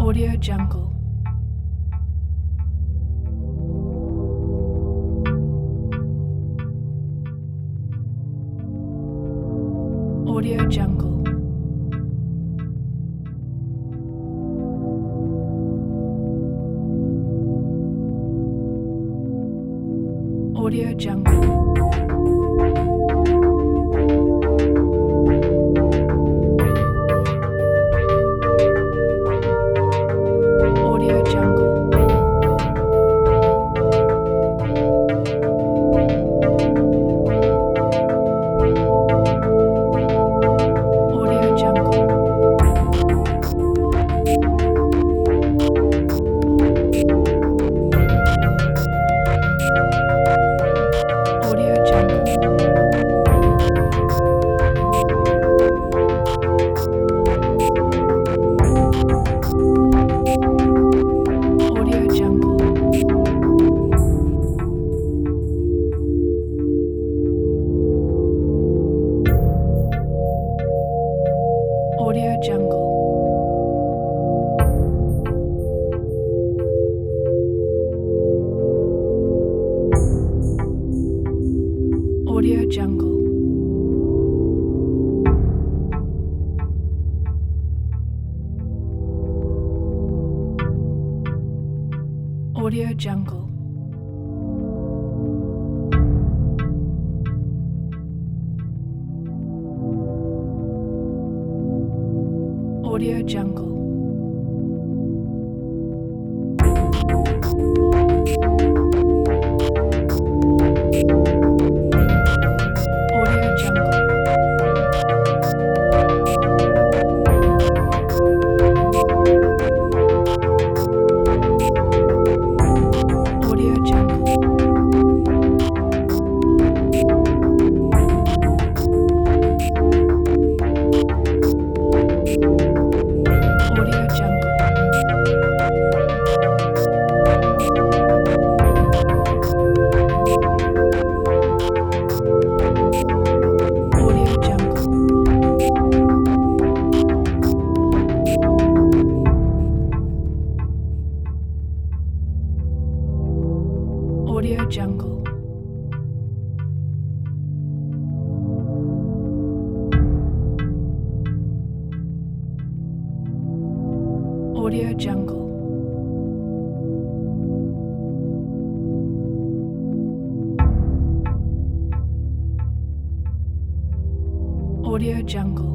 Audio Jungle. Audio Jungle. Audio Jungle. Audio Jungle. Audio Jungle. Audio Jungle. Audio Jungle. Audio Jungle. Audio Jungle. Audio Jungle. Audio Jungle. Audio Jungle. Audio Jungle. Audio Jungle. Audio Jungle. Audio Jungle. Audio Jungle. Audio Jungle.